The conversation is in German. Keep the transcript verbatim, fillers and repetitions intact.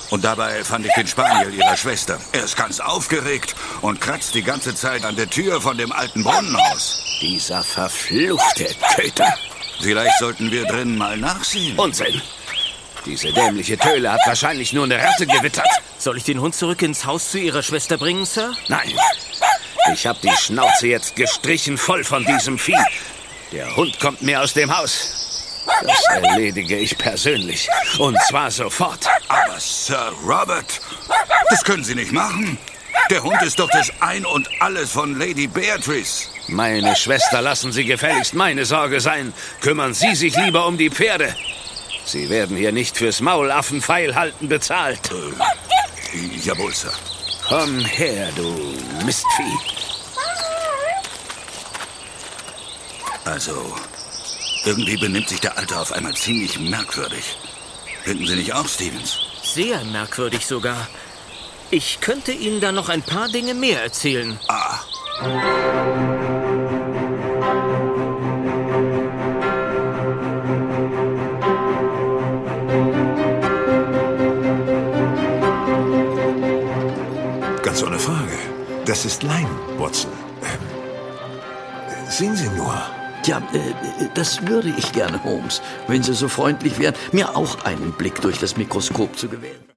Und dabei fand ich den Spaniel ihrer Schwester. Er ist ganz aufgeregt und kratzt die ganze Zeit an der Tür von dem alten Brunnenhaus. Dieser verfluchte Köter. Vielleicht sollten wir drinnen mal nachsehen. Unsinn. Diese dämliche Töle hat wahrscheinlich nur eine Ratte gewittert. Soll ich den Hund zurück ins Haus zu Ihrer Schwester bringen, Sir? Nein. Ich hab die Schnauze jetzt gestrichen voll von diesem Vieh. Der Hund kommt mir aus dem Haus. Das erledige ich persönlich. Und zwar sofort. Aber Sir Robert, das können Sie nicht machen. Der Hund ist doch das Ein und Alles von Lady Beatrice. Meine Schwester, lassen Sie gefälligst meine Sorge sein. Kümmern Sie sich lieber um die Pferde. Sie werden hier nicht fürs Maulaffenpfeilhalten bezahlt. Äh, jawohl, Sir. Komm her, du Mistvieh. Also, irgendwie benimmt sich der Alte auf einmal ziemlich merkwürdig. Finden Sie nicht auch, Stevens? Sehr merkwürdig sogar. Ich könnte Ihnen da noch ein paar Dinge mehr erzählen. Ah. Ganz ohne Frage. Das ist Lein, Watson. Ähm, sehen Sie nur. Ja, äh, das würde ich gerne, Holmes, wenn Sie so freundlich wären, mir auch einen Blick durch das Mikroskop zu gewähren.